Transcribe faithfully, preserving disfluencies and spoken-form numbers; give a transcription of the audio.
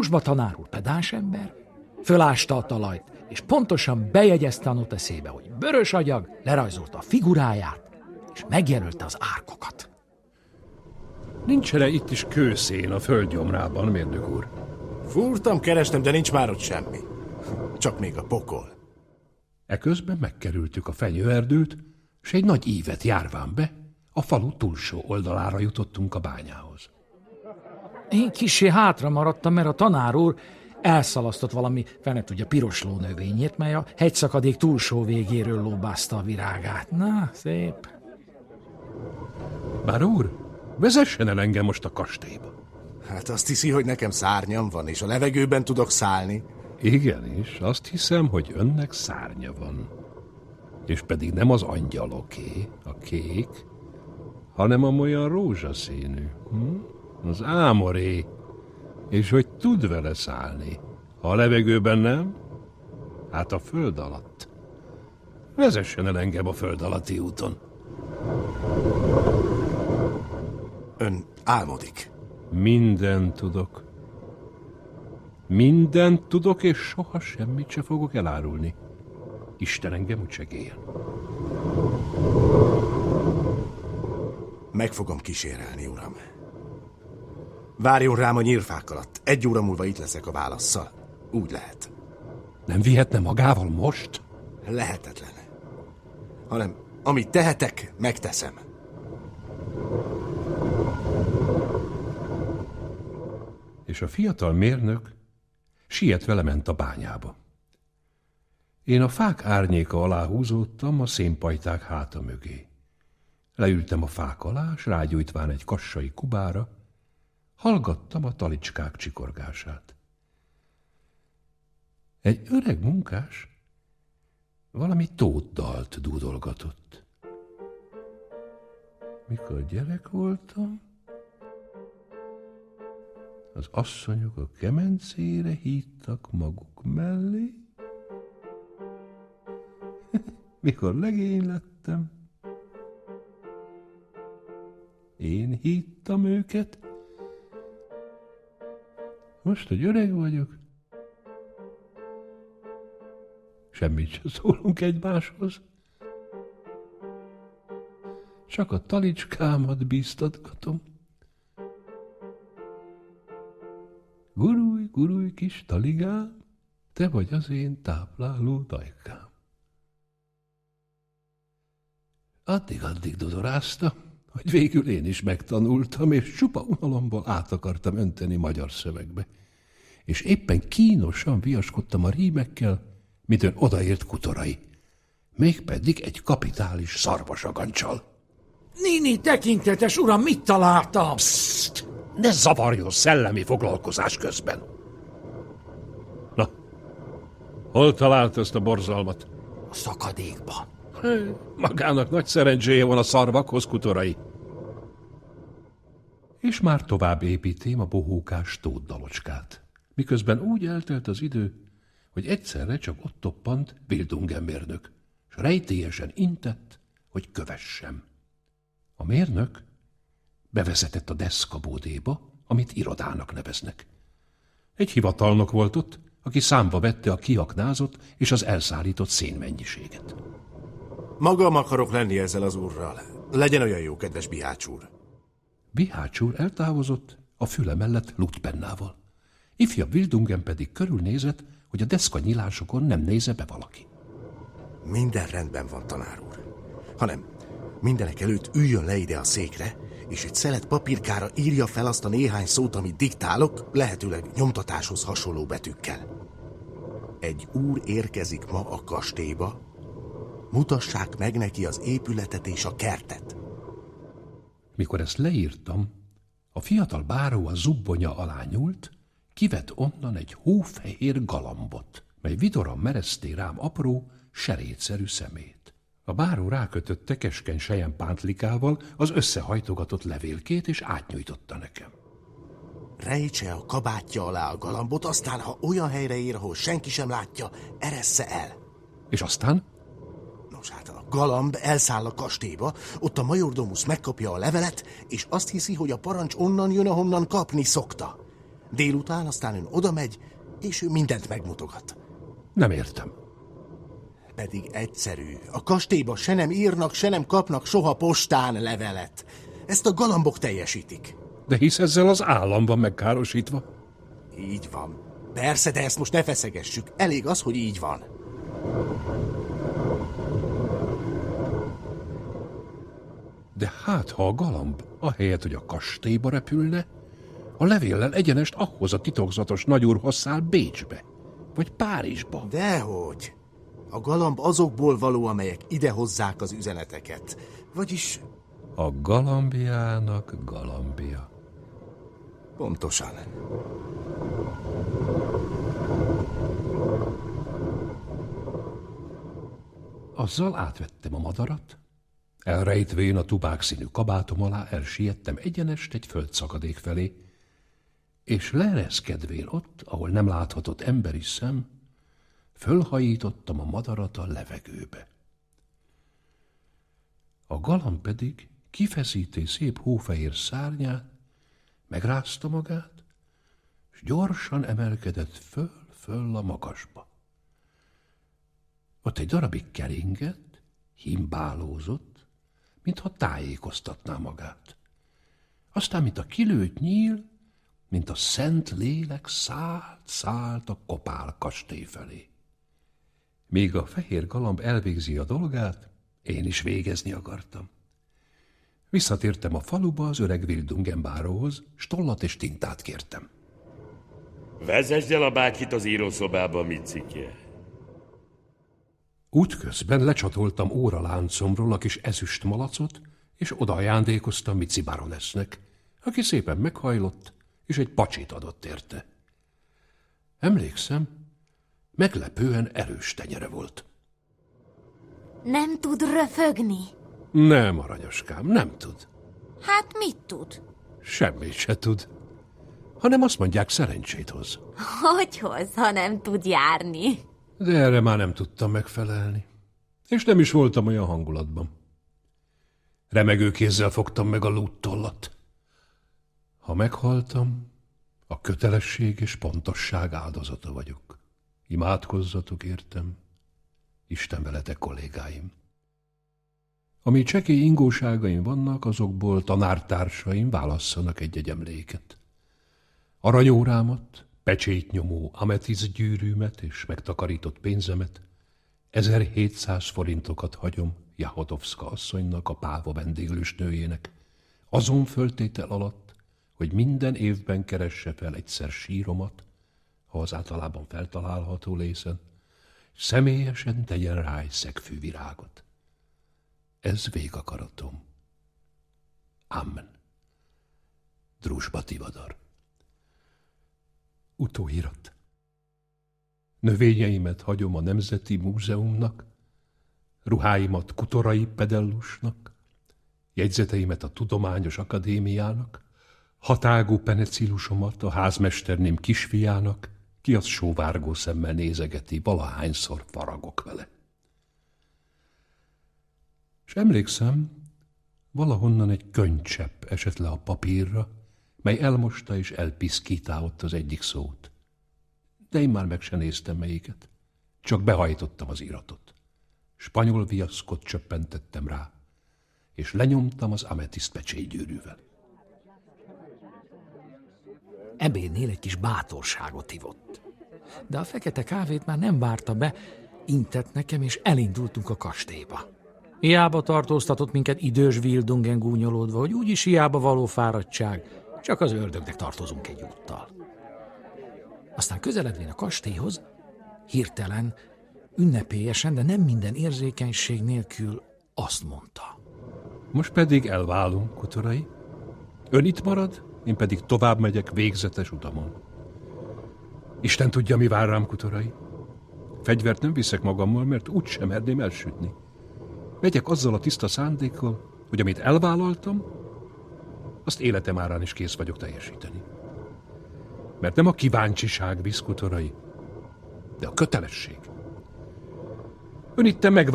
Drúzsba tanár úr pedáns ember, fölásta a talajt, és pontosan bejegyezte a noteszébe, hogy vörös agyag, lerajzolta a figuráját, és megjelölte az árkokat. Nincs-e itt is kőszén a földgyomrában, mérnök úr? Fúrtam, kerestem, de nincs már ott semmi. Csak még a pokol. Eközben megkerültük a fenyőerdőt, s egy nagy ívet járván be, a falu túlsó oldalára jutottunk a bányához. Én kissé hátra maradtam, mert a tanár úr elszalasztott valami, fel ne tudja, piros lónövényét, mely a hegyszakadék túlsó végéről lóbázta a virágát. Na, szép. Bár úr, vezessen el engem most a kastélyba. Hát azt hiszi, hogy nekem szárnyam van, és a levegőben tudok szállni. Igenis, azt hiszem, hogy önnek szárnya van. És pedig nem az angyaloké, a kék, hanem amolyan rózsaszínű. Hm? Az ámoré. És hogy tud vele szállni. Ha a levegőben nem, hát a föld alatt. Vezessen el engem a föld alatti úton. Ön álmodik. Mindent tudok. Mindent tudok, és soha semmit se fogok elárulni. Isten engem úgy segélyen. Meg fogom kísérelni, uram. Várjon rám a nyírfák alatt. Egy óra múlva itt leszek a válasszal. Úgy lehet. Nem vihetne magával most? Lehetetlen. Hanem, amit tehetek, megteszem. És a fiatal mérnök sietve lement a bányába. Én a fák árnyéka alá húzódtam a szénpajták háta mögé. Leültem a fák alá, s rágyújtván egy kassai kubára, hallgattam a talicskák csikorgását. Egy öreg munkás valami tótdalt dúdolgatott. Mikor gyerek voltam, az asszonyok a kemencére hívtak maguk mellé. Mikor legény lettem, én hívtam őket. Most, hogy öreg vagyok, semmit sem szólunk egymáshoz. Csak a talicskámat bíztatgatom. Gurulj, gurulj, kis taligám, te vagy az én tápláló dajkám. Addig-addig dodorázta, hogy végül én is megtanultam, és csupa unalomból át akartam önteni magyar szövegbe. És éppen kínosan viaskodtam a rímekkel, mint ön odaért kutorai. Mégpedig egy kapitális szarvasagancsal. Nini, tekintetes uram, mit találtam? Psst! Ne zavarjon szellemi foglalkozás közben. Na, hol talált ezt a borzalmat? A szakadékban. Hé, magának nagy szerencséje van a szarvakhoz, kutorai. És már tovább építém a bohókás tótdalocskát, miközben úgy eltelt az idő, hogy egyszerre csak ott toppant Wildungen mérnök, s rejtélyesen intett, hogy kövessem. A mérnök bevezetett a deszkabódéba, amit irodának neveznek. Egy hivatalnok volt ott, aki számba vette a kiaknázott és az elszállított szénmennyiséget. Magam akarok lenni ezzel az úrral. Legyen olyan jó, kedves Bihács úr. Bihács úr eltávozott a füle mellett lútpennával. Ifjabb Wildungen pedig körülnézett, hogy a deszka nyilásokon nem néze be valaki. Minden rendben van, tanár úr. Hanem mindenek előtt üljön le ide a székre, és egy szelet papírkára írja fel azt a néhány szót, amit diktálok, lehetőleg nyomtatáshoz hasonló betűkkel. Egy úr érkezik ma a kastélyba, mutassák meg neki az épületet és a kertet. Mikor ezt leírtam, a fiatal báró a zubbonya alá nyúlt, kivett onnan egy hófehér galambot, mely vidoran mereszté rám apró, serétszerű szemét. A báró rákötötte keskeny selyempántlikával az összehajtogatott levélkét, és átnyújtotta nekem. Rejtse a kabátja alá a galambot, aztán, ha olyan helyre ér, ahol senki sem látja, eressze el. És aztán? Nos, hát a galamb elszáll a kastélyba, ott a majordomus megkapja a levelet, és azt hiszi, hogy a parancs onnan jön, ahonnan kapni szokta. Délután aztán ön oda megy, és ő mindent megmutogat. Nem értem. Pedig egyszerű. A kastélyba se nem írnak, se nem kapnak soha postán levelet. Ezt a galambok teljesítik. De hisz ezzel az állam van megkárosítva. Így van. Persze, de ezt most ne feszegessük. Elég az, hogy így van. De hát, ha a galamb, ahelyett, hogy a kastélyba repülne, a levéllel egyenest ahhoz a titokzatos nagyúrhoz száll Bécsbe, vagy Párizsba. Dehogy. A galamb azokból való, amelyek ide hozzák az üzeneteket. Vagyis... A galambjának galambja. Pontosan. Azzal átvettem a madarat, elrejtvén a tubák színű kabátom alá elsiettem egyenest egy földszakadék felé, és leereszkedvén ott, ahol nem láthatott emberi szem, fölhajítottam a madarat a levegőbe. A galamb pedig kifeszíté szép hófehér szárnyát, megrázta magát, és gyorsan emelkedett föl-föl a magasba. Ott egy darabig keringett, himbálózott, mintha tájékoztatná magát. Aztán, mint a kilőtt nyíl, mint a szent lélek szállt, szállt a kopál kastély felé. Míg a fehér galamb elvégzi a dolgát, én is végezni akartam. Visszatértem a faluba az öreg Wildungen báróhoz, s tollat és tintát kértem. Vezesd el a bátyit az írószobába, Micike. Útközben lecsatoltam óraláncomról a kis ezüst malacot, és oda ajándékoztam Mici baronesznek, aki szépen meghajlott, és egy pacsit adott érte. Emlékszem, meglepően erős tenyere volt. Nem tud röfögni? Nem, aranyoskám, nem tud. Hát mit tud? Semmit se tud, hanem azt mondják, szerencsét hoz. Hogy hoz, ha nem tud járni? De erre már nem tudtam megfelelni, és nem is voltam olyan hangulatban. Remegő kézzel fogtam meg a lúttollat. Ha meghaltam, a kötelesség és pontosság áldozata vagyok. Imádkozzatok értem, Isten veletek, kollégáim. Ami csekély ingóságaim vannak, azokból tanártársaim válasszanak egy-egy emléket. Aranyórámat, pecsétnyomó ametisz gyűrűmet és megtakarított pénzemet, ezerhétszáz forintokat hagyom Jahotovszka asszonynak, a páva vendéglős nőjének, azon föltétel alatt, hogy minden évben keresse fel egyszer síromat, ha az általában feltalálható lészen, személyesen tegyen rá egy szegfű virágot. Ez végakaratom. Amen. Drusba Tivadar. Utóirat. Növényeimet hagyom a Nemzeti Múzeumnak, ruháimat Kutorai Pedellusnak, jegyzeteimet a Tudományos Akadémiának, hatágú penecilusomat a házmesterném kisfiának, ki az sóvárgó szemmel nézegeti, valahányszor faragok vele. És emlékszem, valahonnan egy könycsepp esett le a papírra, mely elmosta és elpiszkítá ott az egyik szót. De én már meg se néztem melyiket, csak behajtottam az iratot. Spanyol viaszkot csöppentettem rá, és lenyomtam az ametiszt pecsétgyűrűvel. Ebédnél egy kis bátorságot ivott. De a fekete kávét már nem várta be, intett nekem, és elindultunk a kastélyba. Hiába tartóztatott minket idős Wildungen gúnyolódva, hogy úgyis hiába való fáradtság, csak az ördögnek tartozunk egy úttal. Aztán közeledvén a kastélyhoz, hirtelen, ünnepélyesen, de nem minden érzékenység nélkül azt mondta. Most pedig elválunk, Kutorai. Ön itt marad, én pedig tovább megyek végzetes utamon. Isten tudja, mi vár rám, Kutorai. Fegyvert nem viszek magammal, mert úgysem merném elsütni. Megyek azzal a tiszta szándékkal, hogy amit elvállaltam, azt életem árán is kész vagyok teljesíteni. Mert nem a kíváncsiság visz, Kutorai, de a kötelesség. Ön itten meg